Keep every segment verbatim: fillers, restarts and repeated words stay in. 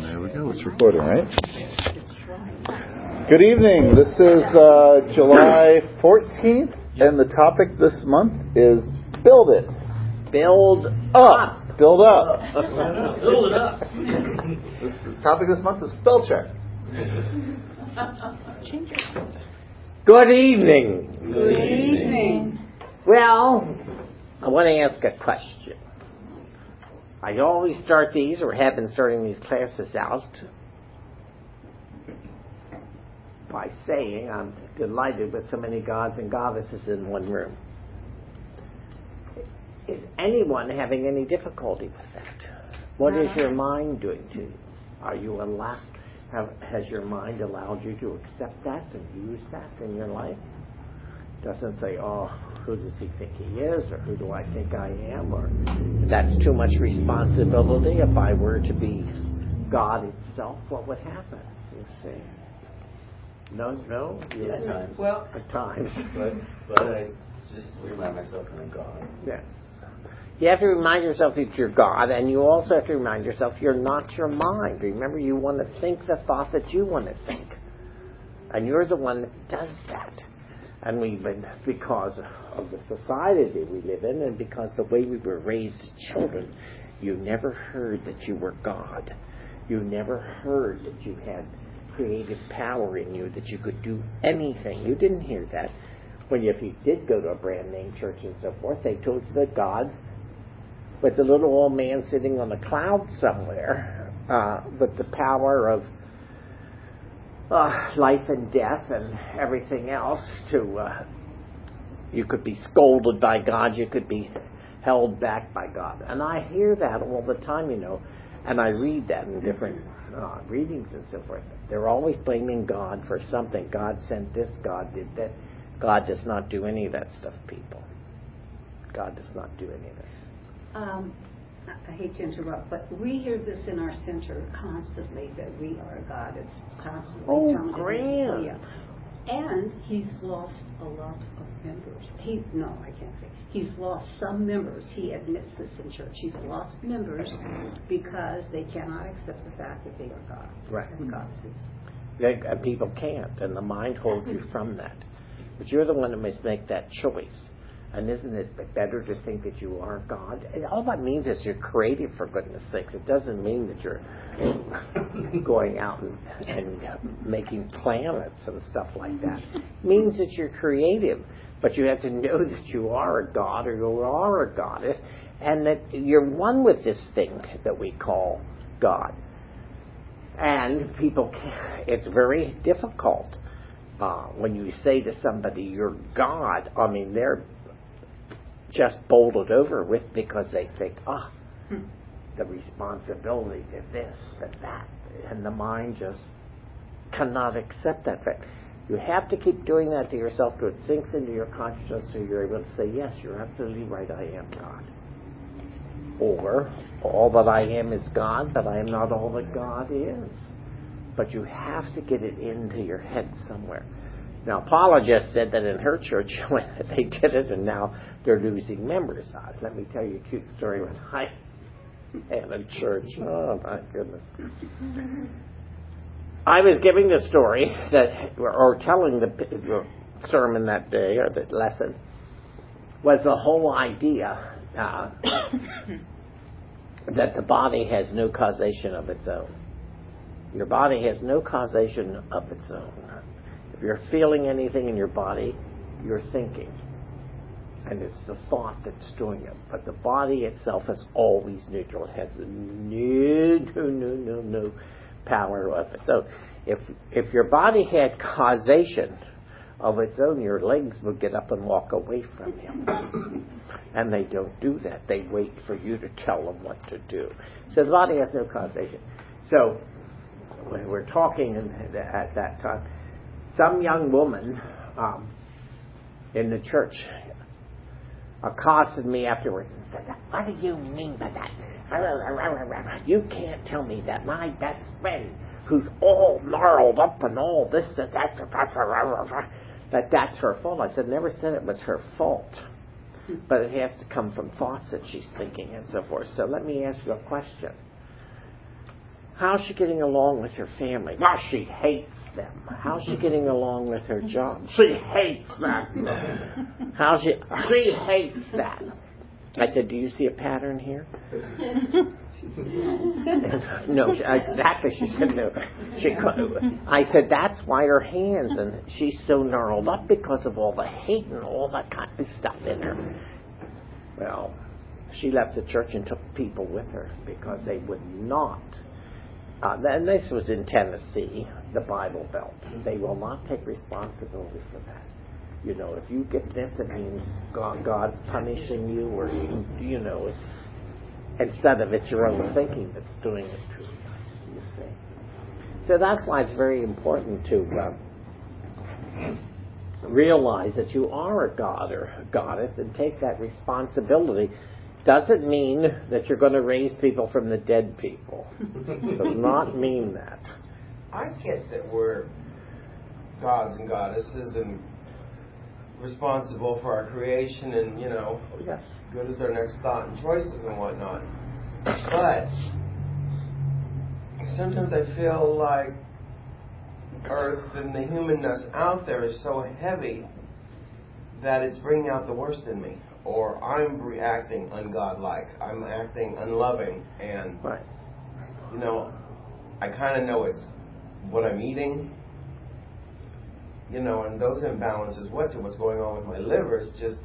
There we go. It's recording, right? Good evening. This is uh, July fourteenth, and the topic this month is Build It. Build Up. Build up. Build it up. The topic this month is spell check. Good evening. Good evening. Well, I want to ask a question. I always start these, or have been starting these classes out, by saying I'm delighted with so many gods and goddesses in one room. Is anyone having any difficulty with that? What is your mind doing to you? Are you allowed? Have, has your mind allowed you to accept that and use that in your life? It doesn't say, oh, who does he think he is, or who do I think I am, or that's too much responsibility. If I were to be God itself, what would happen? You see? No, no? Yeah, at times. Well, At times. But, but I just remind myself that I'm God. Yes. You have to remind yourself that you're God, and you also have to remind yourself you're not your mind. Remember, you want to think the thoughts that you want to think. And you're the one that does that. And we've been, because of the society that we live in, and because the way we were raised as children, you never heard that you were God. You never heard that you had creative power in you, that you could do anything. You didn't hear that. When you, if you did go to a brand name church and so forth, they told you that God, with the little old man sitting on a cloud somewhere, uh, with the power of uh, life and death and everything else, to uh, you could be scolded by God, you could be held back by God. And I hear that all the time, you know, and I read that in different uh, readings and so forth. They're always blaming God for something. God sent this, God did that. God does not do any of that stuff, people. God does not do any of that. um, I hate to interrupt, but we hear this in our center constantly, that we are God. It's constantly Oh, telling us. grand. Oh, yeah. And he's lost a lot of members. He no, I can't say. He's lost some members. He admits this in church. He's lost members because they cannot accept the fact that they are God. Right. And God sees. They, and people can't, and the mind holds you from that. But you're the one that must make that choice. And isn't it better to think that you are God? And all that means is you're creative, for goodness sakes. It doesn't mean that you're going out and, and making planets and stuff like that. It means that you're creative, but you have to know that you are a God, or you are a goddess, and that you're one with this thing that we call God. And people can't, it's very difficult uh, when you say to somebody, you're God. I mean, they're just bowled over with because they think, ah, oh, the responsibility to this, to that. And the mind just cannot accept that fact. You have to keep doing that to yourself till it sinks into your consciousness so you're able to say, yes, you're absolutely right, I am God. Or, all that I am is God, but I am not all that God is. But you have to get it into your head somewhere. Now, Paula just said that in her church, when they did it, and now they're losing members. Uh, let me tell you a cute story. When I had a church, oh my goodness. I was giving the story, that, or telling the, the sermon that day, or the lesson, was the whole idea uh, that the body has no causation of its own. Your body has no causation of its own. If you're feeling anything in your body, you're thinking. And it's the thought that's doing it. But the body itself is always neutral. It has no, no, no, no, no power of its own. If, if your body had causation of its own, your legs would get up and walk away from you. And they don't do that. They wait for you to tell them what to do. So the body has no causation. So when we're talking at that time, some young woman um, in the church accosted me afterwards and said, what do you mean by that? You can't tell me that my best friend, who's all gnarled up and all this, that, that, that that's her fault. I said, never said it was her fault. But it has to come from thoughts that she's thinking and so forth. So let me ask you a question. How's she getting along with her family? Well, she hates them. How's she getting along with her job? She hates that. How's she? She hates that. I said, do you see a pattern here? No, exactly. She said no. She couldn't. I said, that's why her hands, and she's so gnarled up because of all the hate and all that kind of stuff in her. Well, she left the church and took people with her because they would not. Uh, and this was in Tennessee, the Bible Belt. They will not take responsibility for that. You know, if you get this, it means God, God punishing you, or you know, it's instead of it's your own thinking that's doing it to you. You see. So that's why it's very important to uh, realize that you are a god or a goddess and take that responsibility. Doesn't mean that you're going to raise people from the dead people. Does not mean that. I get that we're gods and goddesses and responsible for our creation and, you know, yes, good as our next thought and choices and whatnot. But sometimes I feel like Earth and the humanness out there is so heavy that it's bringing out the worst in me. Or I'm reacting ungodlike. I'm acting unloving. And, right. you know, I kind of know it's what I'm eating. You know, and those imbalances, what to what's going on with my liver is just,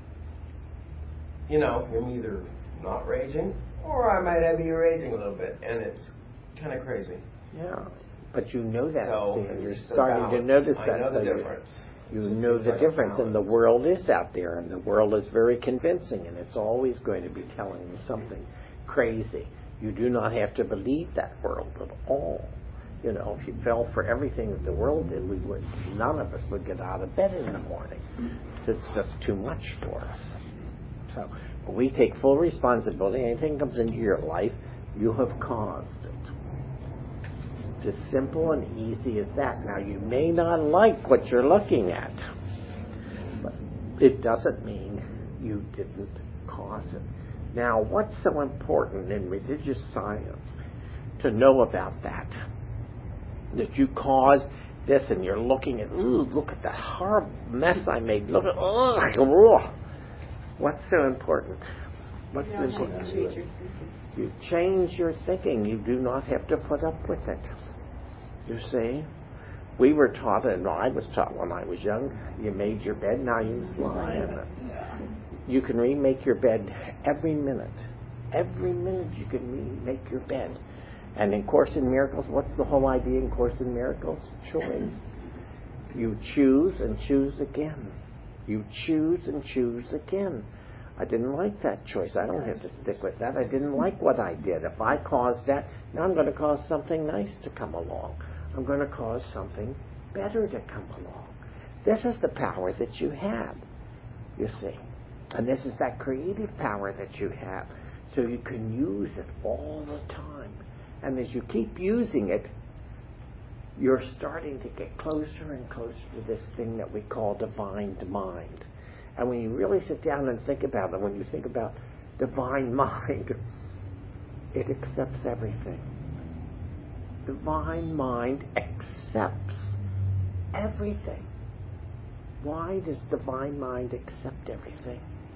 you know, I'm either not raging or I might have you raging a little bit. And it's kind of crazy. Yeah. But you know that. So See, you're it's the starting balance. to notice that. I know the so difference. You Just know seems the like a difference, and the balance. world is out there, and the world is very convincing, and it's always going to be telling you something crazy. You do not have to believe that world at all. You know, if you fell for everything that the world did, we would none of us would get out of bed in the morning. It's just too much for us. So we take full responsibility. Anything comes into your life, you have caused it. It's as simple and easy as that. Now, you may not like what you're looking at, but it doesn't mean you didn't cause it. Now, what's so important in religious science to know about that? That you caused this and you're looking at, ooh, look at that horrible mess I made. Look at, ugh. What's so important? What's so important? You change your thinking. You do not have to put up with it. You see? We were taught, and I was taught when I was young, you made your bed, now you must lie in it. You can remake your bed every minute. Every minute you can remake your bed. And in Course in Miracles, what's the whole idea in Course in Miracles? Choice. You choose and choose again. You choose and choose again. I didn't like that choice. I don't have to stick with that. I didn't like what I did. If I caused that, now I'm going to cause something nice to come along. I'm going to cause something better to come along. This is the power that you have, you see. And this is that creative power that you have. So you can use it all the time. And as you keep using it, you're starting to get closer and closer to this thing that we call divine mind. And when you really sit down and think about it, when you think about divine mind, it accepts everything. Divine mind accepts everything. Why does divine mind accept everything?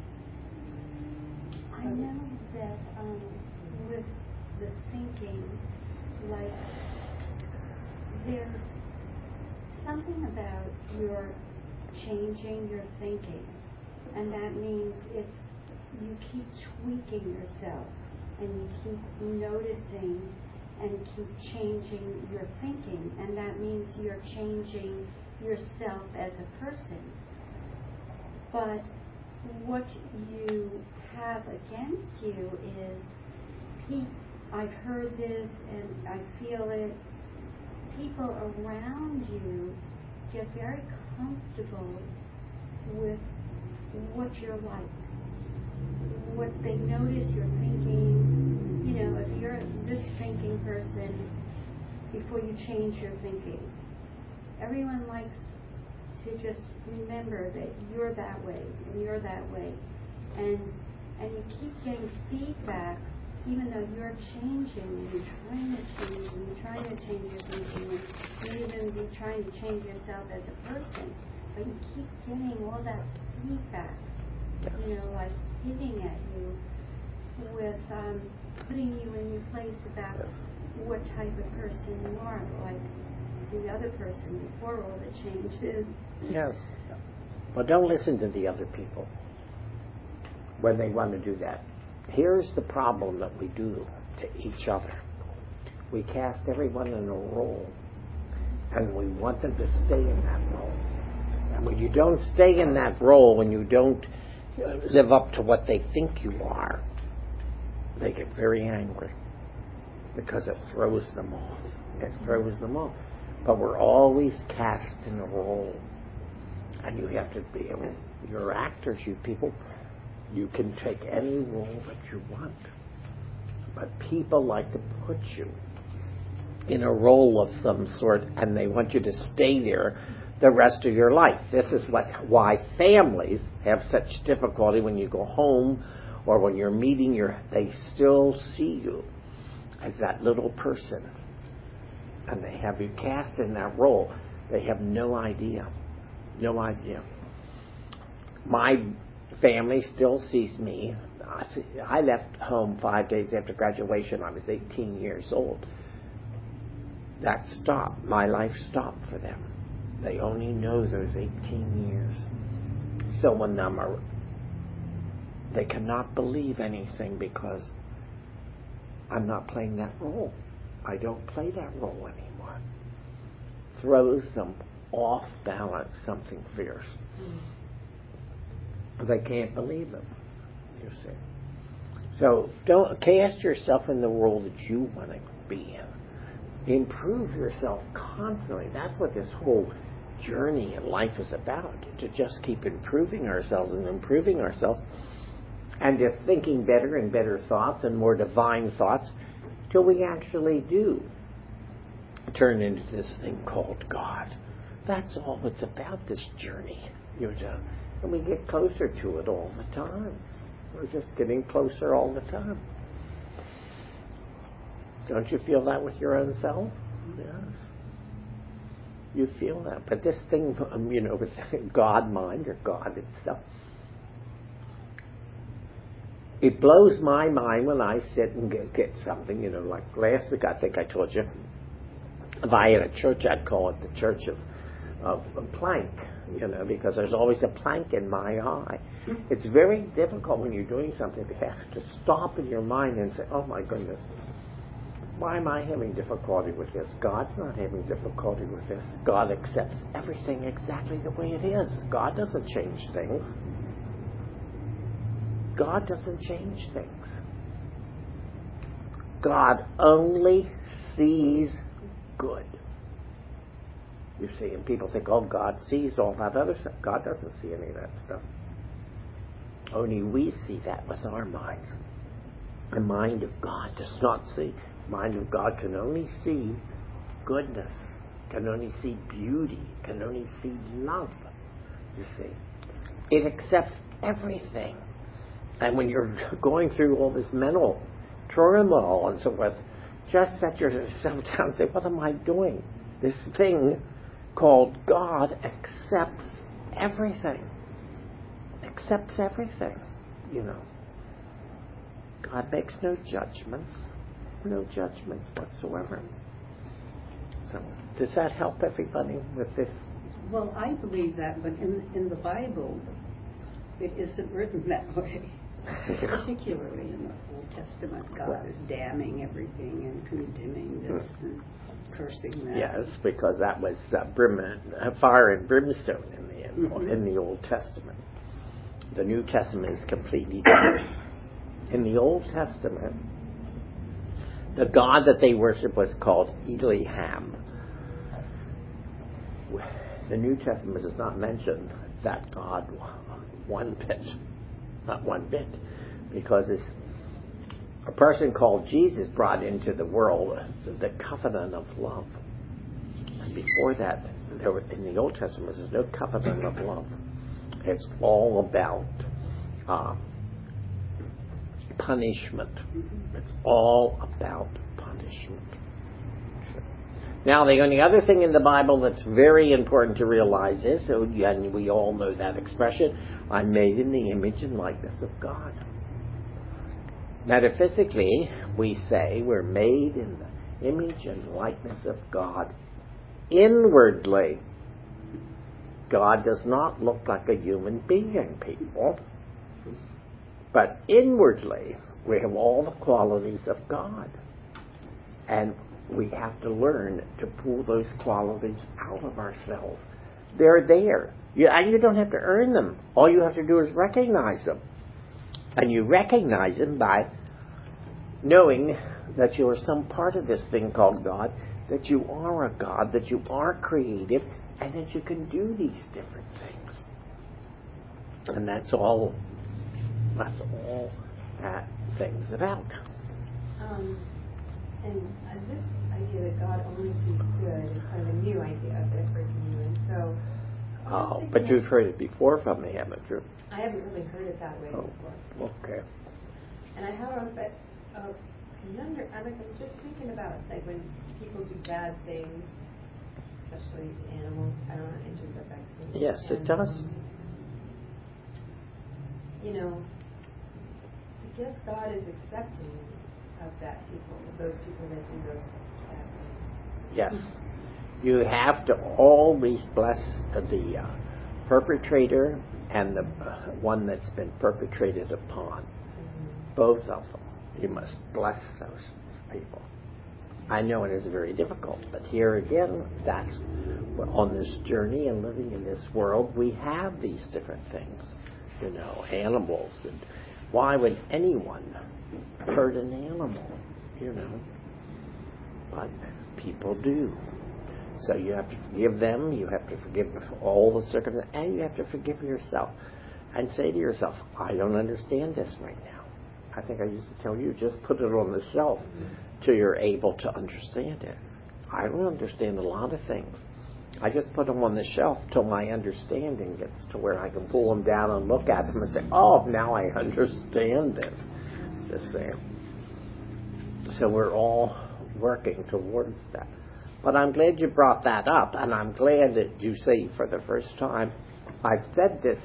I know that um, with the thinking, like, there's something about your changing your thinking, and that means it's you keep tweaking yourself, and you keep noticing and keep changing your thinking, and that means you're changing yourself as a person. But what you have against you is, pe- I've heard this and I feel it, people around you get very comfortable with what you're like. What they notice you're thinking, you know, if you're this thinking person, before you change your thinking, everyone likes to just remember that you're that way and you're that way, and and you keep getting feedback, even though you're changing and you're trying to change trying to change your thinking, and even be trying to change yourself as a person, but you keep getting all that feedback, Yes. you know, like hitting at you with um, putting you in your place about Yes. what type of person you are, like the other person before all the changes. Yes. Well, don't listen to the other people when they want to do that. Here's the problem that we do to each other. We cast everyone in a role, and we want them to stay in that role. And when you don't stay in that role, when you don't live up to what they think you are, they get very angry because it throws them off. It throws them off. But we're always cast in a role. And you have to be able, you're actors, you people, you can take any role that you want. But people like to put you in a role of some sort, and they want you to stay there the rest of your life. This is what why families have such difficulty when you go home or when you're meeting your, they still see you as that little person. And they have you cast in that role. They have no idea. No idea. My family still sees me. I left home five days after graduation. I was eighteen years old. That stopped. My life stopped for them. They only know those eighteen years. So when them are, they cannot believe anything because I'm not playing that role. I don't play that role anymore. Throws them off balance, something fierce. Mm. They can't believe it, you see. So don't cast yourself in the role that you want to be in. Improve yourself constantly. That's what this whole journey in life is about, to just keep improving ourselves and improving ourselves and just thinking better and better thoughts and more divine thoughts till we actually do turn into this thing called God. That's all it's about, this journey. You're just, and we get closer to it all the time. We're just getting closer all the time. Don't you feel that with your own self? Yes. You feel that. But this thing, you know, with God mind or God itself, it blows my mind when I sit and get, get something, you know, like last week, I think I told you, if I had a church, I'd call it the church of, of a plank, you know, because there's always a plank in my eye. It's very difficult when you're doing something to have to stop in your mind and say, oh my goodness, why am I having difficulty with this? God's not having difficulty with this. God accepts everything exactly the way it is. God doesn't change things. God doesn't change things. God only sees good. You see, and people think, oh, God sees all that other stuff. God doesn't see any of that stuff. Only we see that with our minds. The mind of God does not see. The mind of God can only see goodness, can only see beauty, can only see love. You see, it accepts everything. And when you're going through all this mental turmoil and so forth, just set yourself down and say, what am I doing? This thing called God accepts everything. Accepts everything, you know. God makes no judgments. No judgments whatsoever. So, does that help everybody with this? Well, I believe that, but in, in the Bible, it isn't written that way. Particularly in the Old Testament, God is damning everything and condemning this and cursing that. Yes, because that was uh, brim, uh, fire and brimstone in the in, mm-hmm. in the Old Testament. The New Testament is completely different. In the Old Testament, the God that they worshiped was called Eliham. The New Testament does not mention that God one bit. Not one bit, because it's a person called Jesus brought into the world the covenant of love. And before that, there were, in the Old Testament, there's no covenant of love. It's all about uh, punishment. It's all about punishment. Now, the only other thing in the Bible that's very important to realize is, and we all know that expression, I'm made in the image and likeness of God. Metaphysically, we say we're made in the image and likeness of God. Inwardly, God does not look like a human being, people. But inwardly, we have all the qualities of God. And we have to learn to pull those qualities out of ourselves. They're there. You, and you don't have to earn them. All you have to do is recognize them. And you recognize them by knowing that you are some part of this thing called God, that you are a God, that you are creative, and that you can do these different things. And that's all, that's all that thing's about. Um, and uh, this idea that God only sees good is kind of a new idea that I've heard from you. And so, Oh, but you've heard it before from me, haven't you? I haven't really heard it that way Oh, before. okay. And I have a bit of conundrum. I'm just thinking about like when people do bad things, especially to animals. I don't know, it just affects me. Yes, and, it does. Um, you know, I guess God is accepting of that people, those people that do those bad things. Yes. You have to always bless the uh, perpetrator and the uh, one that's been perpetrated upon. Mm-hmm. Both of them. You must bless those people. I know it is very difficult, but here again, that's on this journey and living in this world, we have these different things. You know, animals. And why would anyone hurt an animal? You know, but people do. So you have to forgive them, you have to forgive all the circumstances, and you have to forgive yourself. And say to yourself, I don't understand this right now. I think I used to tell you, just put it on the shelf till you're able to understand it. I don't understand a lot of things. I just put them on the shelf till my understanding gets to where I can pull them down and look at them and say, oh, now I understand this, this thing. So we're all working towards that. But I'm glad you brought that up, and I'm glad that you say for the first time, I've said this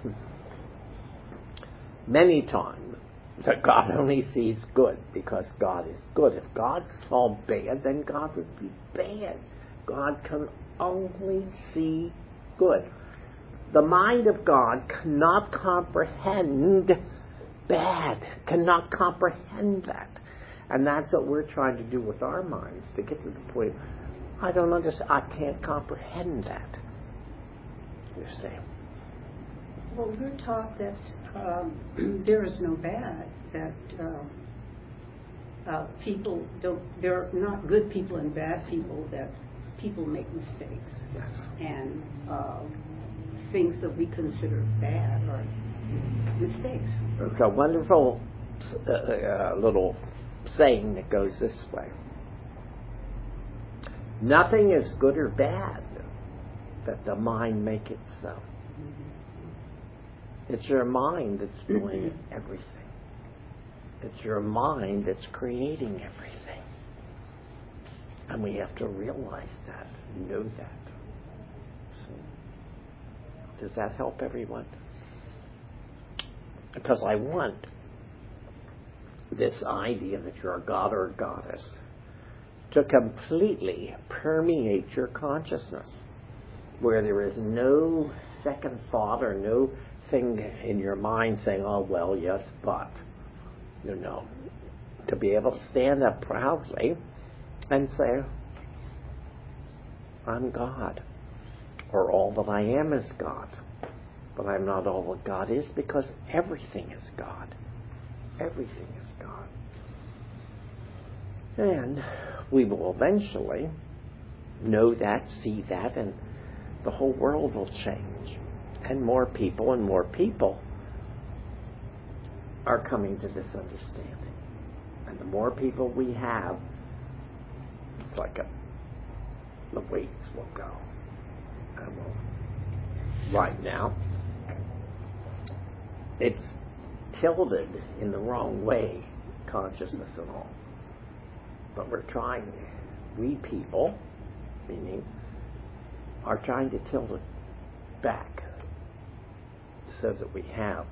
many times, that God only sees good because God is good. If God saw bad, then God would be bad. God can only see good. The mind of God cannot comprehend bad, cannot comprehend that. And that's what we're trying to do with our minds, to get to the point, I don't understand, I can't comprehend that. You see. Well, we're taught that um, there is no bad, that uh, uh, people don't, there are not good people and bad people, that people make mistakes. Yes. And uh, things that we consider bad are mistakes. There's a wonderful uh, uh, little saying that goes this way. Nothing is good or bad that the mind make it so. It's your mind that's doing everything. It's your mind that's creating everything. And we have to realize that, know that. So, does that help everyone? Because I want this idea that you're a god or a goddess to completely permeate your consciousness, where there is no second thought or no thing in your mind saying, oh, well, yes, but. You know, to be able to stand up proudly and say, I'm God, or all that I am is God, but I'm not all that God is, because everything is God. Everything is God. And we will eventually know that, see that, and the whole world will change. And more people and more people are coming to this understanding. And the more people we have, it's like a, the weights will go. And we'll, right now, it's tilted in the wrong way, consciousness and all. But we're trying, we people, meaning, are trying to tilt it back so that we have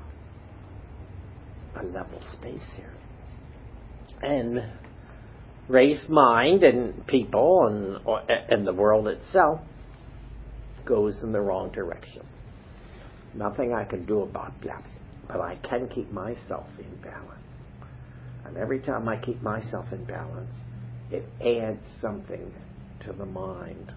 a level space here. And race mind and people and, and the world itself goes in the wrong direction. Nothing I can do about that, but I can keep myself in balance. And every time I keep myself in balance, it adds something to the mind.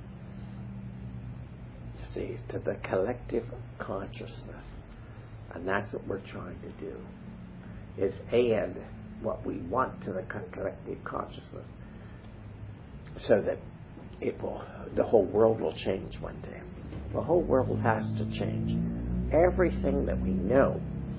You see, to the collective consciousness. And that's what we're trying to do, is add what we want to the collective consciousness so that it will, the whole world will change one day. The whole world has to change. Everything that we know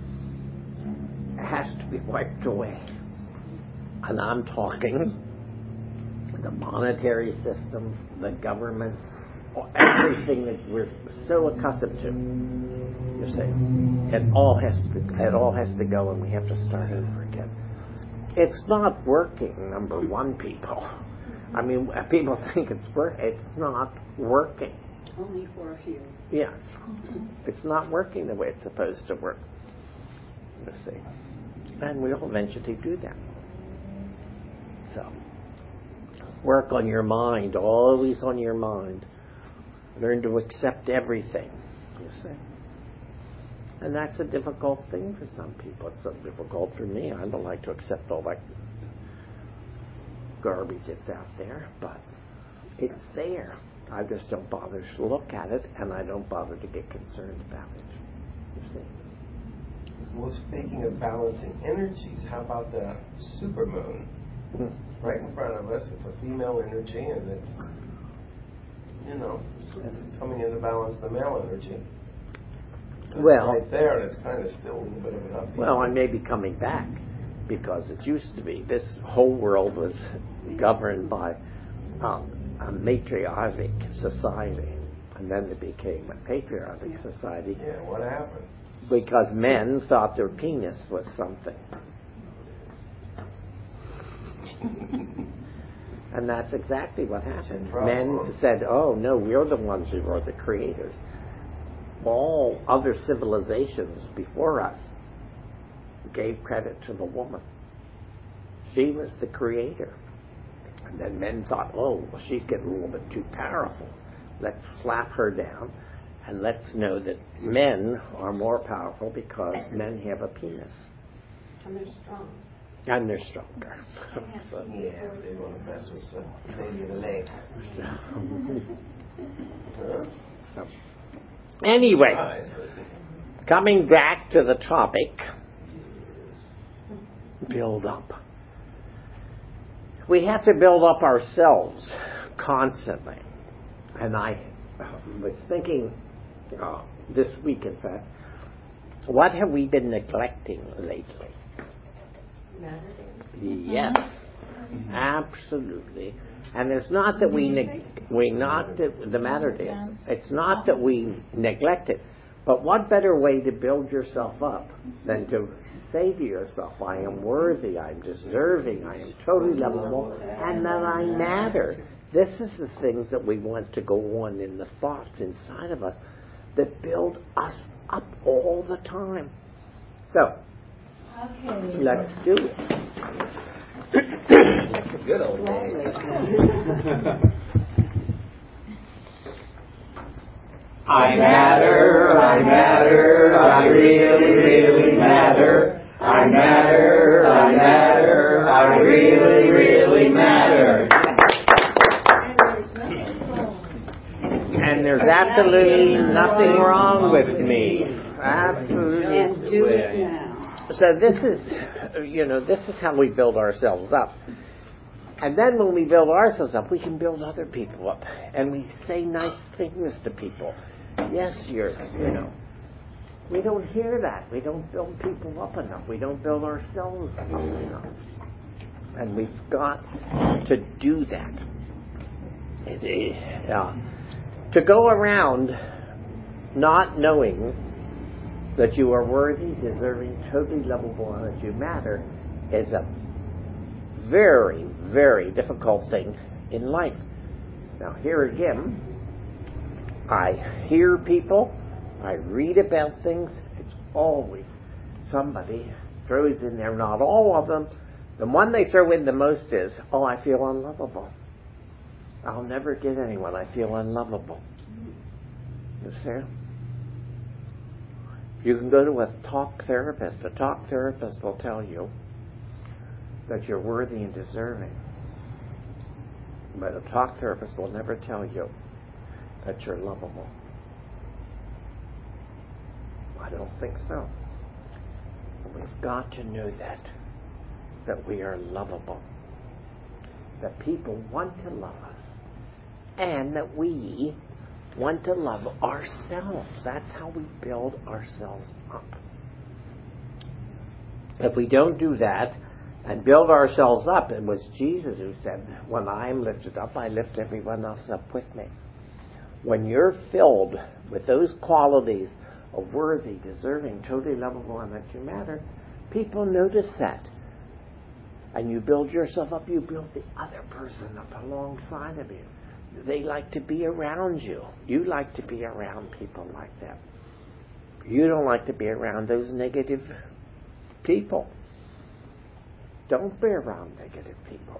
has to be wiped away. And I'm talking the monetary systems, the government, everything that we're so accustomed to. You see, it all has to be, it all has to go, and we have to start over again. It's not working. Number one, people. I mean, people think it's work. It's not working. Only for a few. Yes, it's not working the way it's supposed to work. You see, and we'll eventually do that. So, work on your mind, always on your mind. Learn to accept everything, you see. And that's a difficult thing for some people. It's so difficult for me. I don't like to accept all that garbage that's out there, but it's there. I just don't bother to look at it, and I don't bother to get concerned about it, you see. Well, speaking of balancing energies, how about the supermoon? Right in front of us, it's a female energy, and it's, you know, coming in to balance the male energy. And well, right there, and it's kind of still a little bit of an upheaval. Well, I may be coming back, because it used to be this whole world was governed by um, a matriarchic society, and then it became a patriarchic yeah. society. Yeah, what happened? Because men thought their penis was something. And that's exactly what happened. Men said, oh, no, we're the ones who are the creators. All other civilizations before us gave credit to the woman. She was the creator. And then men thought, oh, well, she's getting a little bit too powerful. Let's slap her down, and let's know that men are more powerful because men have a penis. And they're strong. And they're stronger. So, Yeah, they want to mess with the baby of the leg. Huh? so. Anyway, Right. coming back to the topic, build up. We have to build up ourselves constantly. And I was thinking uh, this week, in fact, what have we been neglecting lately? Yes, absolutely. And it's not that we neg- we not that the matter is. It's not that we neglect it, but what better way to build yourself up than to say to yourself, "I am worthy, I'm deserving, I am totally lovable, and that I matter." This is the things that we want to go on in the thoughts inside of us that build us up all the time. So. Okay. Let's do it. Good old days. I matter, I matter, I really, really matter. I matter, I matter, I really, really matter. And there's absolutely nothing wrong with me. Absolutely. Just do it now. So this is, you know, this is how we build ourselves up. And then when we build ourselves up, we can build other people up. And we say nice things to people. Yes, you're, you know. We don't hear that. We don't build people up enough. We don't build ourselves up enough. And we've got to do that. It, it, uh, to go around not knowing that you are worthy, deserving, totally lovable, and that you matter is a very, very difficult thing in life. Now, here again, I hear people, I read about things, it's always somebody throws in there, not all of them. The one they throw in the most is, oh, I feel unlovable. I'll never get anyone. I feel unlovable. You see? You can go to a talk therapist. A talk therapist will tell you that you're worthy and deserving. But a talk therapist will never tell you that you're lovable. I don't think so. We've got to know that. That we are lovable. That people want to love us. And that we want to love ourselves. That's how we build ourselves up. If we don't do that and build ourselves up, it was Jesus who said, when I am lifted up, I lift everyone else up with me. When you're filled with those qualities of worthy, deserving, totally lovable, and that you matter, people notice that. And you build yourself up, you build the other person up alongside of you. They like to be around you. You like to be around people like that. You don't like to be around those negative people. Don't be around negative people.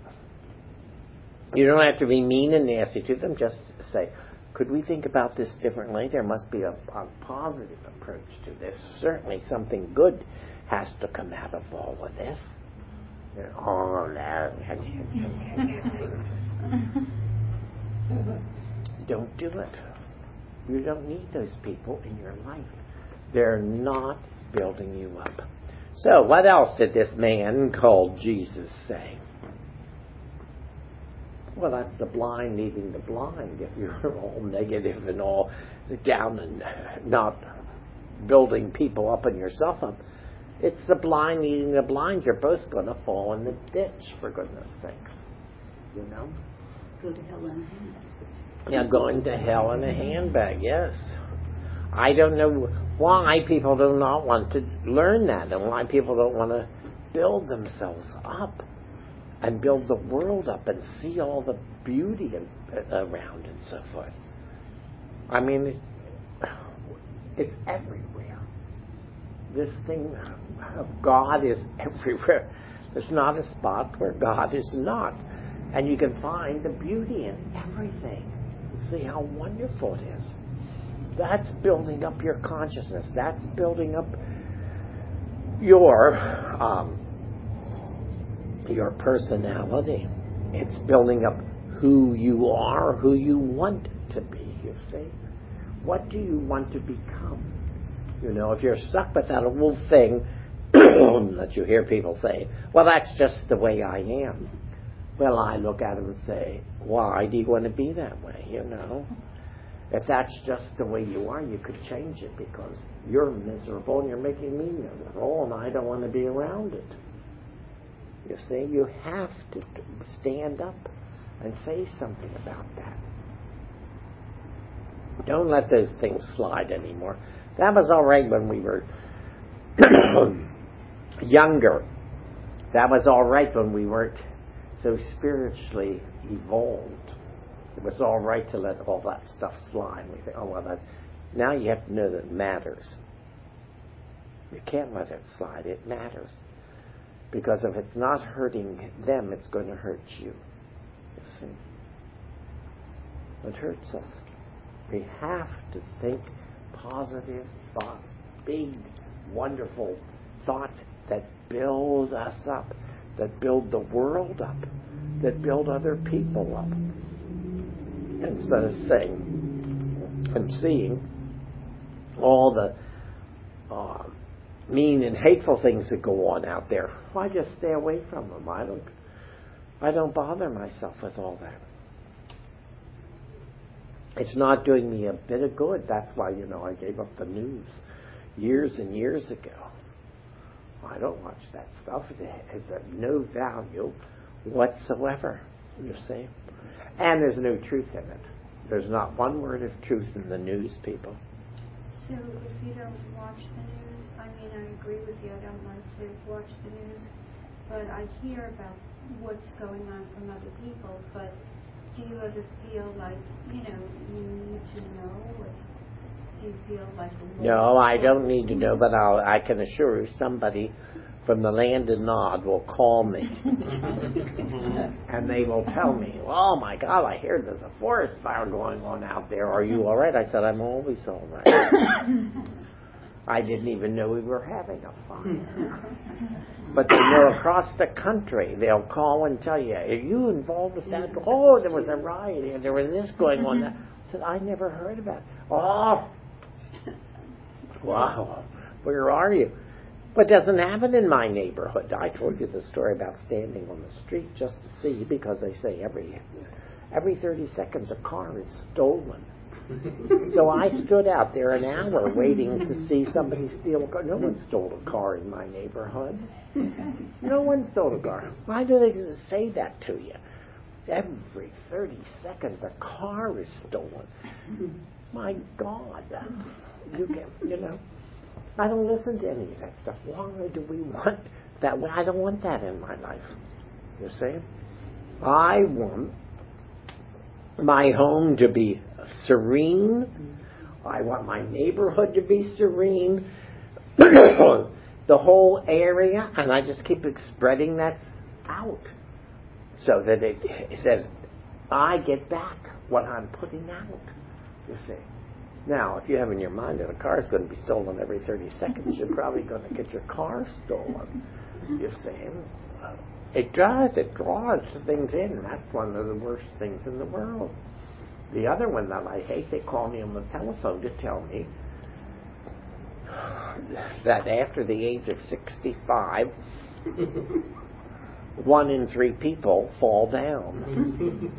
You don't have to be mean and nasty to them. Just say, could we think about this differently? There must be a, a positive approach to this. Certainly something good has to come out of all of this. Oh, no. Don't do it. You don't need those people in your life. They're not building you up. So, what else did this man called Jesus say? Well, that's the blind leading the blind. If you're all negative and all down and not building people up and yourself up, it's the blind leading the blind. You're both going to fall in the ditch, for goodness sakes. You know? Go to hell in a handbag. Yeah, going to hell in a handbag, yes. I don't know why people do not want to learn that and why people don't want to build themselves up and build the world up and see all the beauty around and so forth. I mean, it's everywhere. This thing of God is everywhere. There's not a spot where God is not. And you can find the beauty in everything. See how wonderful it is. That's building up your consciousness. That's building up your um, your personality. It's building up who you are, who you want to be, you see. What do you want to become? You know, if you're stuck with that old thing that you hear people say, well, that's just the way I am. Well, I look at them and say, why do you want to be that way, you know? If that's just the way you are, you could change it because you're miserable and you're making me miserable and I don't want to be around it. You see, you have to stand up and say something about that. Don't let those things slide anymore. That was all right when we were younger. That was all right when we weren't so spiritually evolved. It was all right to let all that stuff slide. We think, oh, well, that. Now you have to know that it matters. You can't let it slide. It matters. Because if it's not hurting them, it's going to hurt you. You see? It hurts us. We have to think positive thoughts, big, wonderful thoughts that build us up, that build the world up, that build other people up. Instead of saying and seeing all the uh, mean and hateful things that go on out there, I just stay away from them. I don't, I don't bother myself with all that. It's not doing me a bit of good. That's why, you know, I gave up the news years and years ago. I don't watch that stuff. It has no value whatsoever, you see. And there's no truth in it. There's not one word of truth in the news, people. So if you don't watch the news, I mean, I agree with you. I don't like to watch the news, but I hear about what's going on from other people. But do you ever feel like, you know, you need to know what's, do you feel like a No, I don't need to know, but I'll, I can assure you somebody from the land of Nod will call me. And they will tell me, oh my God, I hear there's a forest fire going on out there. Are you all right? I said, I'm always all right. I didn't even know we were having a fire. But they know across the country, they'll call and tell you, are you involved with that? Oh, there was a riot and there was this going on. I said, I never heard about it. Oh, wow, where are you? But it doesn't happen in my neighborhood. I told you the story about standing on the street just to see, because they say every every thirty seconds a car is stolen. So I stood out there an hour waiting to see somebody steal a car. No one stole a car in my neighborhood. No one stole a car. Why do they say that to you? Every thirty seconds a car is stolen. My God. You can, you know. I don't listen to any of that stuff. Why do we want that? I don't want that in my life. You see? I want my home to be serene. I want my neighborhood to be serene. The whole area, and I just keep spreading that out so that it, it says, I get back what I'm putting out. You see? Now, if you have in your mind that a car is going to be stolen every thirty seconds, you're probably going to get your car stolen. You see? It does. It draws things in. That's one of the worst things in the world. The other one that I hate, they call me on the telephone to tell me that after the age of sixty-five, one in three people fall down.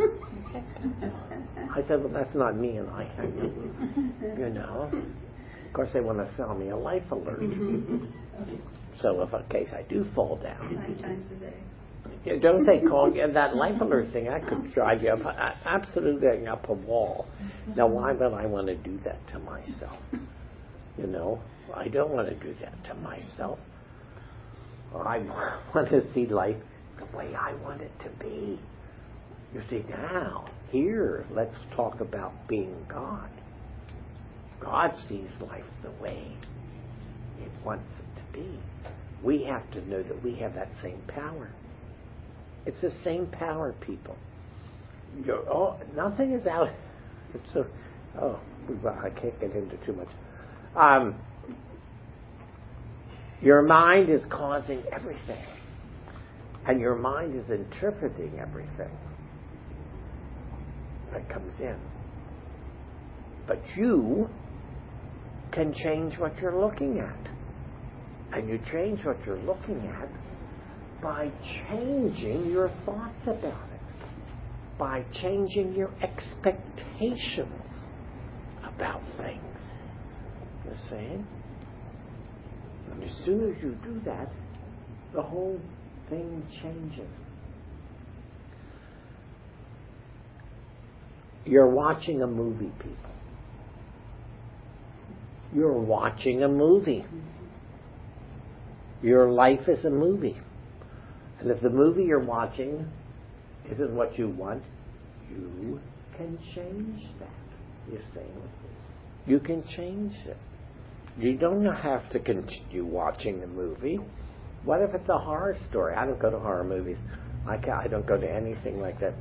I said, well, that's not me, and I can, you know. Of course, they want to sell me a life alert. So if in case I do fall down. Nine times a day. Yeah, don't they call you that life alert thing? I could drive you up, absolutely up a wall. Now, why would I want to do that to myself? You know, I don't want to do that to myself. I want to see life the way I want it to be. You see, now, here, let's talk about being God. God sees life the way it wants it to be. We have to know that we have that same power. It's the same power, people. You're, oh, nothing is out. It's a, oh, I can't get into too much. Um, your mind is causing everything. And your mind is interpreting everything that comes in. But you can change what you're looking at. And you change what you're looking at by changing your thoughts about it. By changing your expectations about things. You see? And as soon as you do that, the whole thing changes. You're watching a movie, people. You're watching a movie. Your life is a movie. And if the movie you're watching isn't what you want, you can change that. You see? You can change it. You don't have to continue watching the movie. What if it's a horror story? I don't go to horror movies. I, can't, I don't go to anything like that.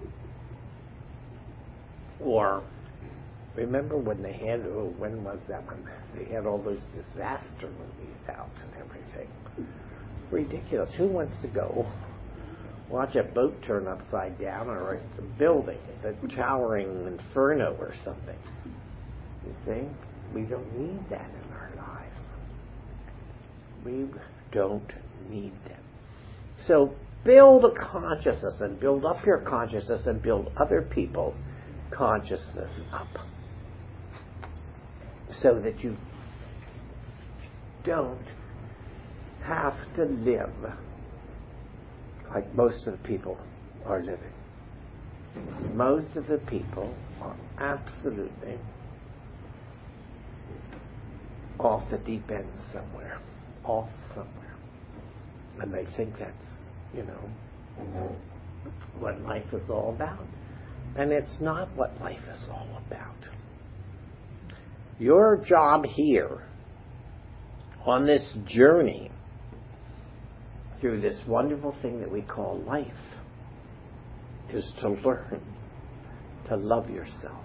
Or, remember when they had, oh, when was that one? They had all those disaster movies out and everything. Ridiculous. Who wants to go watch a boat turn upside down or a building, the towering inferno or something? You see? We don't need that in our lives. We don't need that. So build a consciousness and build up your consciousness and build other people's consciousness up so that you don't have to live like most of the people are living. Most of the people are absolutely off the deep end somewhere. Off somewhere. And they think that's, you know, what life is all about. And it's not what life is all about. Your job here on this journey through this wonderful thing that we call life is to learn to love yourself.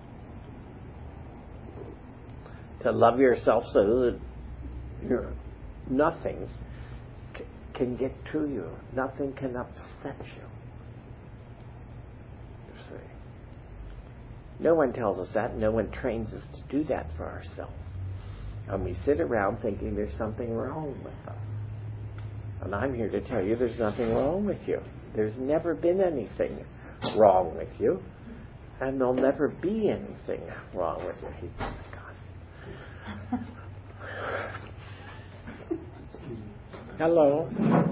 To love yourself so that you're, nothing c- can get to you. Nothing can upset you. You see. No one tells us that. No one trains us to do that for ourselves. And we sit around thinking there's something wrong with us. And I'm here to tell you there's nothing wrong with you. There's never been anything wrong with you. And there'll never be anything wrong with you. He's oh my God. Hello.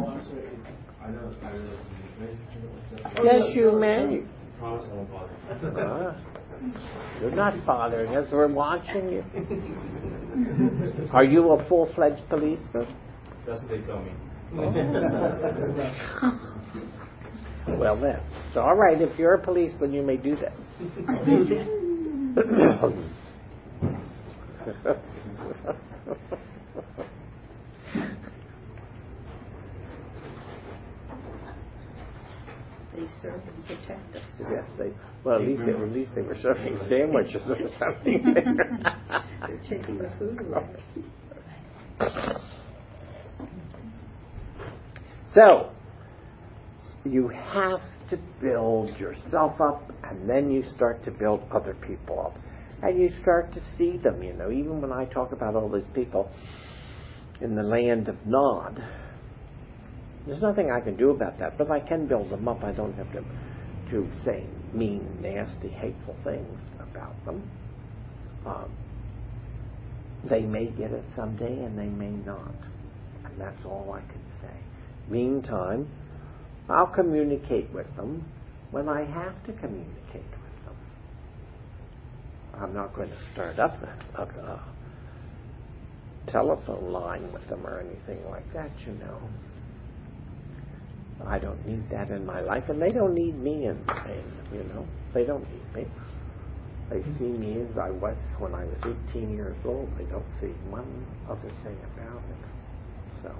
Yes, you may. Uh, you're not bothering us. We're watching you. Are you a full-fledged policeman? That's what they tell me. Oh. Well then, it's all right. If you're a policeman, you may do that. They serve and protect us. Yes, they. Well, at least they, at least they were serving sandwiches or something. They're taking the food away. So, you have to build yourself up, and then you start to build other people up. And you start to see them, you know. Even when I talk about all these people in the land of Nod, there's nothing I can do about that, but I can build them up. I don't have to, to say mean, nasty, hateful things about them. Um, they may get it someday, and they may not. And that's all I can say. Meantime, I'll communicate with them when I have to communicate with them. I'm not going to start up a, a, a telephone line with them or anything like that, you know. I don't need that in my life, and they don't need me in, in you know. They don't need me. They see me as I was when I was eighteen years old. They don't see one other thing about it. So,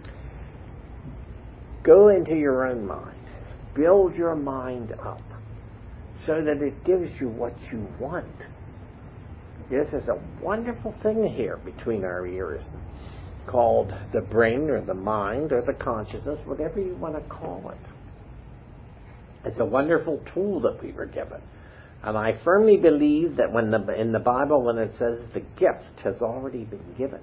go into your own mind. Build your mind up so that it gives you what you want. This is a wonderful thing here between our ears called the brain or the mind or the consciousness, whatever you want to call it. It's a wonderful tool that we were given. And I firmly believe that when the, in the Bible, when it says the gift has already been given,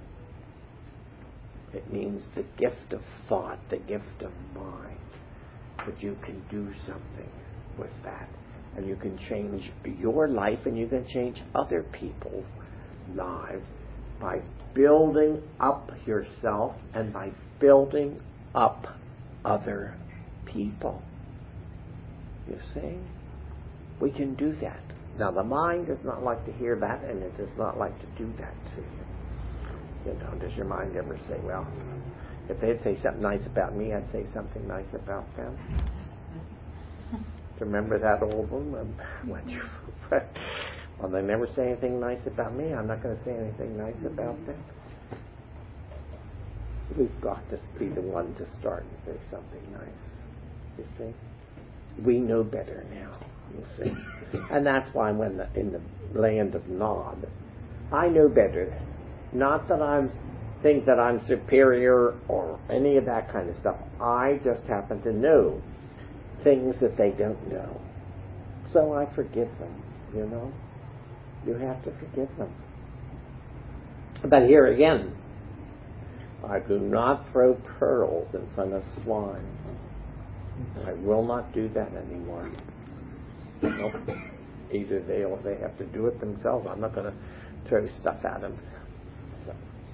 it means the gift of thought, the gift of mind. But you can do something with that. And you can change your life and you can change other people's lives by building up yourself and by building up other people. You see? We can do that. Now, the mind does not like to hear that, and it does not like to do that to you. You know, does your mind ever say, well, if they'd say something nice about me, I'd say something nice about them? Remember that old one? When you, well, they never say anything nice about me. I'm not going to say anything nice about them. We've got to be the one to start and say something nice. You see? We know better now. You see? And that's why when the, in the land of Nod, I know better. Not that I think that I'm superior or any of that kind of stuff. I just happen to know things that they don't know. So I forgive them, you know. You have to forgive them. But here again, I do not throw pearls in front of swine. I will not do that anymore. Nope. Either they or they have to do it themselves. I'm not going to throw stuff at them. So.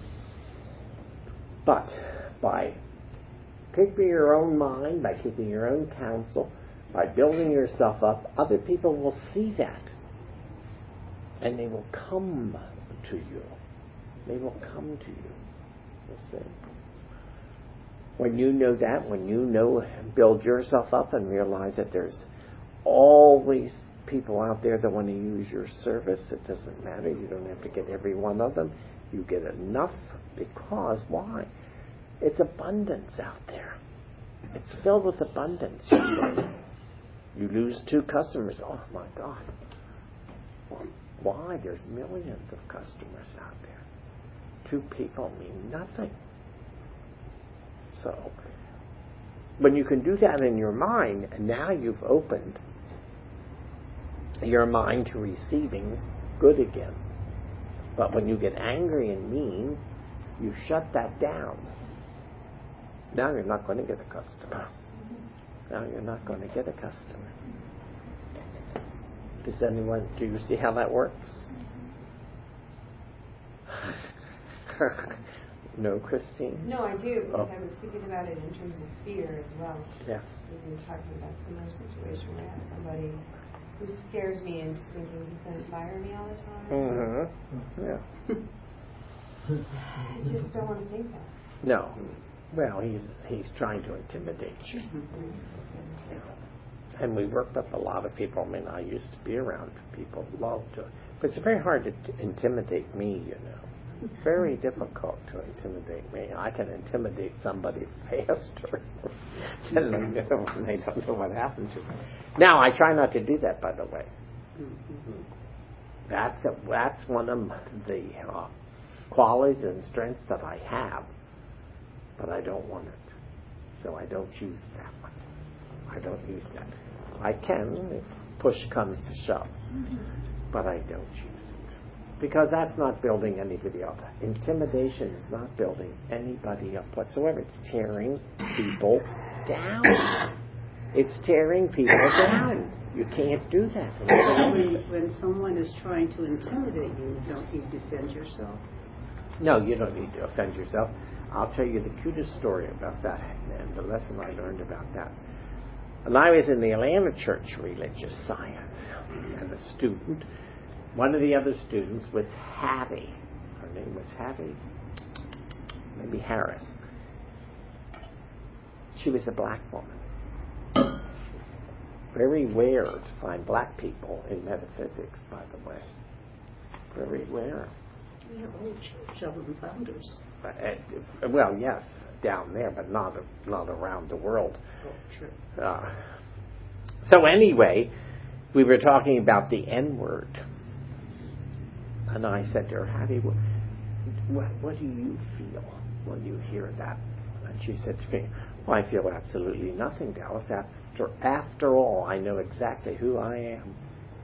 But by keeping your own mind, by keeping your own counsel, by building yourself up, other people will see that. And they will come to you. They will come to you. You see. When you know that, when you know, build yourself up and realize that there's always people out there that want to use your service. It doesn't matter. You don't have to get every one of them. You get enough because why? It's abundance out there. It's filled with abundance. You lose two customers. Oh my God. Why? There's millions of customers out there. Two people mean nothing. So, when you can do that in your mind, now you've opened your mind to receiving good again. But when you get angry and mean, you shut that down. Now you're not going to get a customer. Now you're not going to get a customer. Does anyone, do you see how that works? No, Christine? No, I do, because Oh. I was thinking about it in terms of fear as well. Yeah. We were talking about a similar situation where I have somebody who scares me into thinking he's going to fire me all the time. Mm-hmm. Yeah. I just don't want to think that. No. Well, he's he's trying to intimidate you. Yeah. And we work with a lot of people. I mean, I used to be around people who love to, but it's very hard to t- intimidate me, you know. Very difficult to intimidate me. I can intimidate somebody faster than they know when they don't know what happened to me. Now, I try not to do that, by the way. That's a, that's one of the uh, qualities and strengths that I have, but I don't want it. So I don't use that one. I don't use that. I can if push comes to shove, but I don't use it. Because that's not building anybody up. Intimidation is not building anybody up whatsoever. It's tearing people down. It's tearing people down. You can't do that. When, when someone is trying to intimidate you, don't you defend yourself? No, you don't need to offend yourself. I'll tell you the cutest story about that and the lesson I learned about that. When I was in the Atlanta Church Religious Science, and a student, one of the other students was Hattie. Her name was Hattie, maybe Harris. She was a black woman. Very rare to find black people in metaphysics, by the way. Very rare. We have a whole church of them founders. Uh, well, yes, down there, but not not around the world. Oh, true. Uh, so anyway, we were talking about the N word, and I said to her, "Hattie, what, what, what do you feel when you hear that?" And she said to me, "Well, I feel absolutely nothing, Dallas. After after all, I know exactly who I am."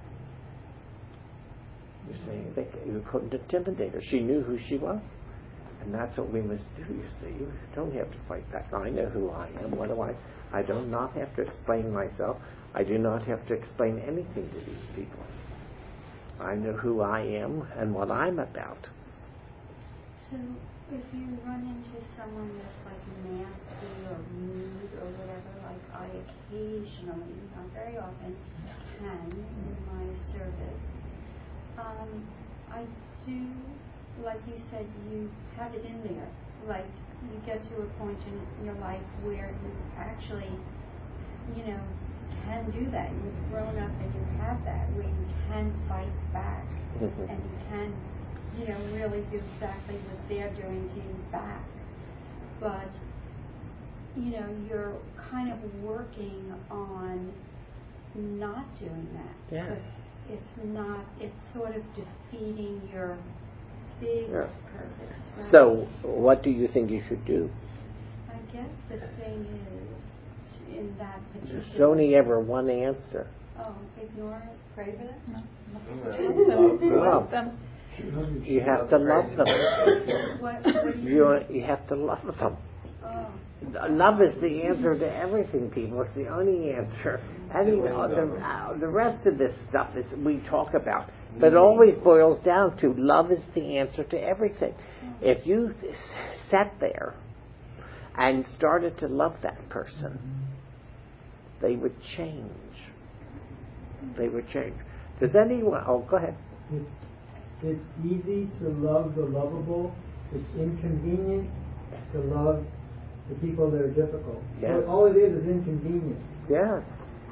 You see, they, you couldn't intimidate her. She knew who she was. And that's what we must do, you see. You don't have to fight back. I know who I am. What do I... I do not have to explain myself. I do not have to explain anything to these people. I know who I am and what I'm about. So, if you run into someone that's like nasty or rude or whatever, like I occasionally, not very often, can in my service, um, I do, like you said, you have it in there. Like, you get to a point in your life where you actually, you know, can do that. You've grown up and you have that, where you can fight back Mm-hmm. and you can, you know, really do exactly what they're doing to you back. But, you know, you're kind of working on not doing that. Yes. Because it's not, it's sort of defeating your big Yeah. purpose. Right? So, what do you think you should do? I guess the thing is, in that particular... There's only ever one answer. Oh, ignore it? Pray for them? Love them. You have to love them. What, what do you... You, you have to love them. Oh. Love is the answer to everything, people. It's the only answer. Anyway, the, uh, the rest of this stuff is we talk about. But it always boils down to love is the answer to everything. If you sat there and started to love that person, they would change. They would change. Does anyone... Oh, go ahead. It's, it's easy to love the lovable. It's inconvenient to love the people that are difficult. Yes. So all it is is inconvenient. Yeah.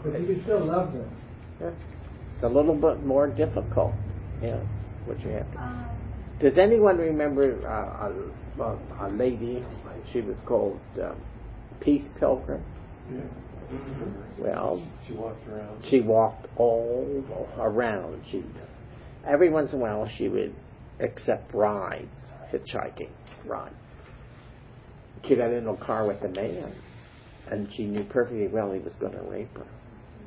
But you can still love them. Yeah. It's a little bit more difficult. Yes, what you have to. Um, Does anyone remember uh, a, a lady? She was called um, Peace Pilgrim. Yeah. Well, She walked around. she walked all around. She every once in a while she would accept rides, hitchhiking ride. She got into a car with a man, and she knew perfectly well he was going to rape her.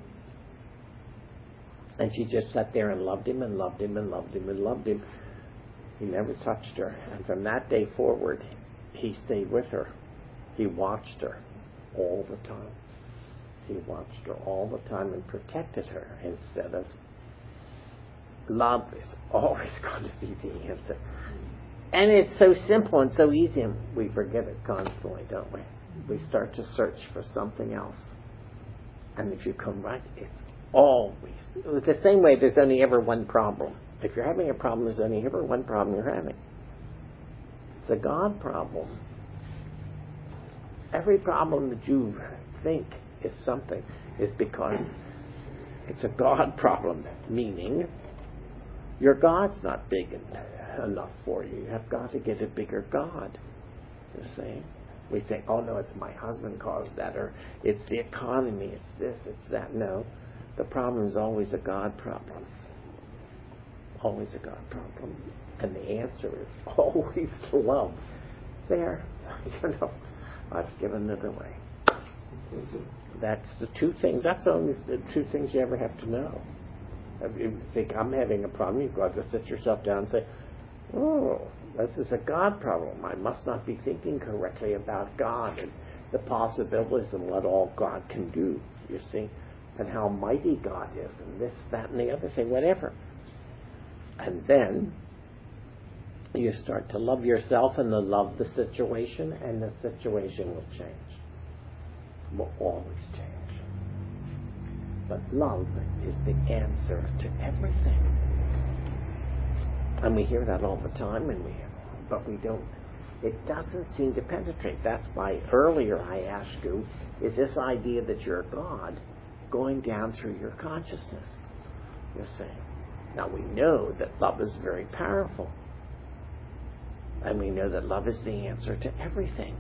And she just sat there and loved him and loved him and loved him and loved him. He never touched her. And from that day forward, he stayed with her. He watched her all the time. He watched her all the time and protected her instead of... Love is always going to be the answer. And it's so simple and so easy, and we forget it constantly, don't we? We start to search for something else. And if you come right, it's always... It's the same way there's only ever one problem. If you're having a problem, there's only ever one problem you're having. It's a God problem. Every problem that you think is something is because it's a God problem, meaning your God's not big enough for you. You have got to get a bigger God. You see? We think, oh no, it's my husband caused that, or it's the economy, it's this, it's that. No. The problem is always a God problem. Always a God problem. And the answer is always love. There. You know, I've given it away. That's the two things. That's only the two things you ever have to know. If you think I'm having a problem, you've got to sit yourself down and say, oh, this is a God problem. I must not be thinking correctly about God and the possibilities and what all God can do, you see, and how mighty God is, and this, that, and the other thing, whatever. And then you start to love yourself and to love the situation, and the situation will change. Will always change. But love is the answer to everything. And we hear that all the time, and we, but we don't, it doesn't seem to penetrate. That's why earlier I asked you, is this idea that you're God going down through your consciousness? You see. Now we know that love is very powerful. And we know that love is the answer to everything.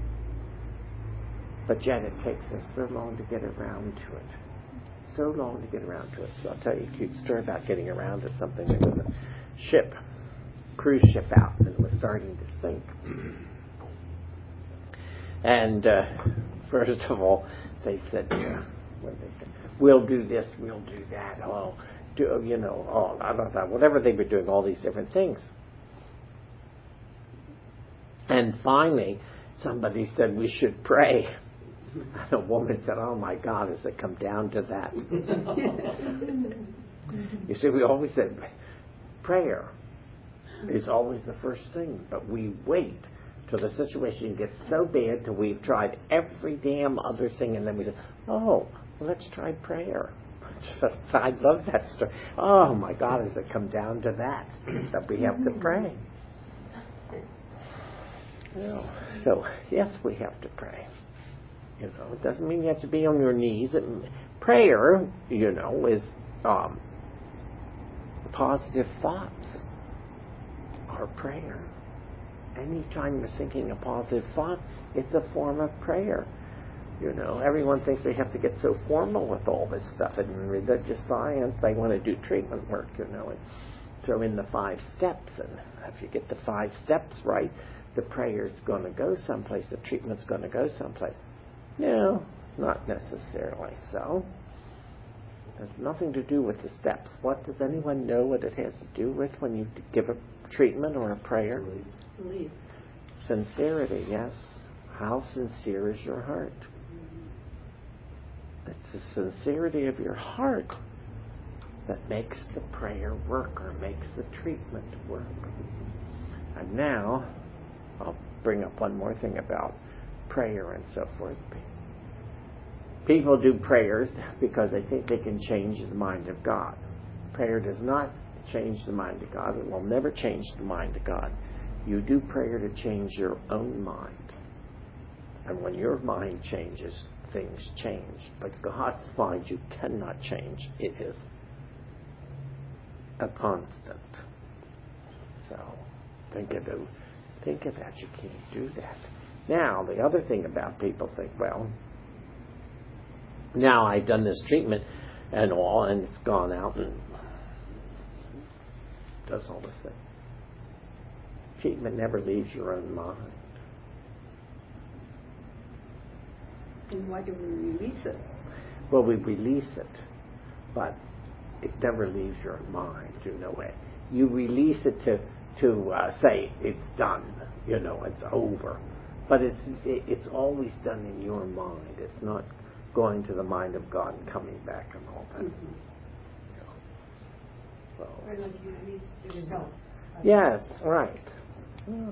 But yet it takes us so long to get around to it. So long to get around to it. So I'll tell you a cute story about getting around to something. There was a ship, cruise ship out, and it was starting to sink. And uh, first of all, they said, yeah, what did they say? We'll do this, we'll do that. Oh, do, you know, oh, I don't know, whatever they were doing, all these different things. And finally, somebody said we should pray. And a woman said, oh my God, has it come down to that? You see, we always said prayer is always the first thing, but we wait till the situation gets so bad till we've tried every damn other thing, and then we say, oh, well, let's try prayer. I love that story. Oh my God, has it come down to that, that we have to pray? You know, so, yes, we have to pray. You know, it doesn't mean you have to be on your knees. It, prayer, you know, is um, positive thoughts are prayer. Anytime you're thinking a positive thought, it's a form of prayer. You know, everyone thinks they have to get so formal with all this stuff. In religious science, they want to do treatment work, you know, and throw in the five steps. And if you get the five steps right, the prayer's going to go someplace, the treatment's going to go someplace. No, not necessarily so. It has nothing to do with the steps. What does anyone know what it has to do with when you give a treatment or a prayer? Believe. Sincerity, yes. How sincere is your heart? It's the sincerity of your heart that makes the prayer work or makes the treatment work. And now, I'll bring up one more thing about prayer and so forth. People do prayers because they think they can change the mind of God. Prayer does not change the mind of God. It will never change the mind of God. You do prayer to change your own mind. And when your mind changes, things change. But God's mind, you cannot change. It is a constant. So think of it. Think of that. You can't do that. Now, the other thing about people think, well, now I've done this treatment and all, and it's gone out and does all this thing. Treatment never leaves your own mind. And why do we release it? Well, we release it, but it never leaves your mind, you know it. You release it to, to uh, say it's done, you know, it's over. But it's it, it's always done in your mind. It's not going to the mind of God and coming back and all that. Mm-hmm. You know. So. Or like you release the results. Yes, right. Yeah.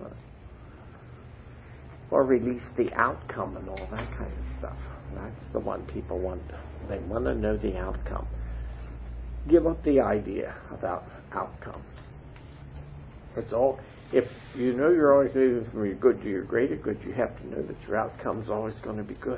Or release the outcome and all that kind of stuff. That's the one people want. They want to know the outcome. Give up the idea about outcome. It's all. If you know you're always moving from your good to your greater good, you have to know that your outcome's always going to be good.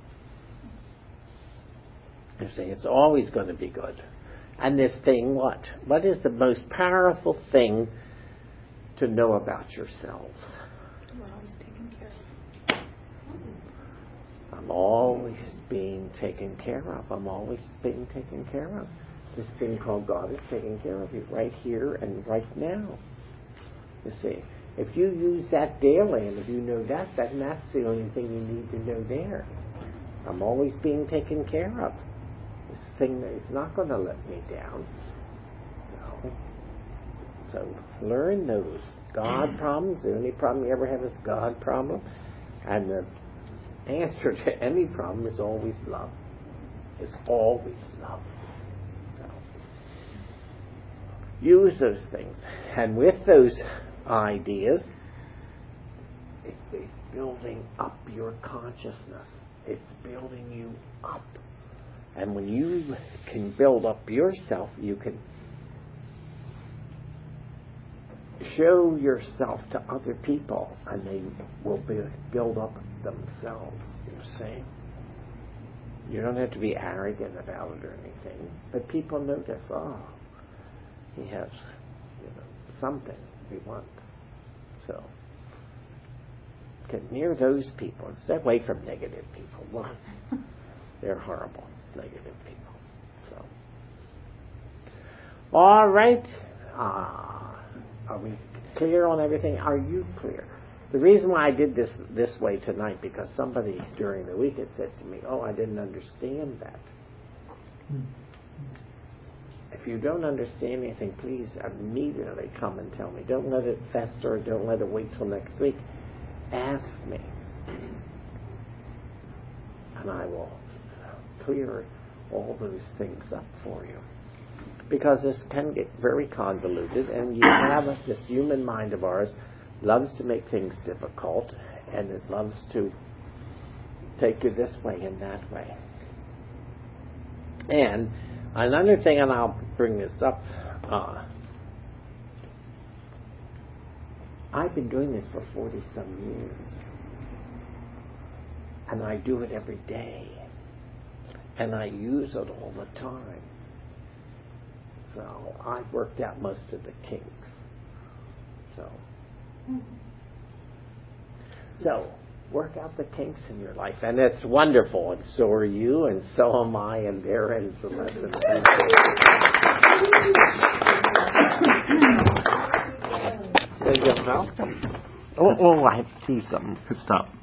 You see, it's always going to be good. And this thing, what? What is the most powerful thing to know about yourselves? We're always taken care of. I'm always being taken care of. I'm always being taken care of. This thing called God is taking care of you right here and right now. You see, if you use that daily, and if you know that, then that's the only thing you need to know there. I'm always being taken care of. This thing is not going to let me down. So, so learn those God problems. The only problem you ever have is God problem. And the answer to any problem is always love. It's always love. So use those things. And with those ideas, it is building up your consciousness. It's building you up. And when you can build up yourself, you can show yourself to other people, and they will be, build up themselves, you see. You don't have to be arrogant about it or anything, but people notice, oh, he has, you know, something we want. So get near those people and stay away from negative people. Well, they're horrible, negative people. So, all right. Uh, are we clear on everything? Are you clear? The reason why I did this this way tonight, because somebody during the week had said to me, oh, I didn't understand that. If you don't understand anything, please immediately come and tell me. Don't let it fester. Don't let it wait till next week. Ask me. And I will clear all those things up for you. Because this can get very convoluted, and you have this human mind of ours loves to make things difficult, and it loves to take you this way and that way. And another thing, and I'll bring this up, uh, I've been doing this for forty-some years. And I do it every day. And I use it all the time. So I've worked out most of the kinks. So, so work out the kinks in your life. And it's wonderful. And so are you, and so am I, and there ends the lesson. Thank you. Oh, oh, I have to do something. Stop.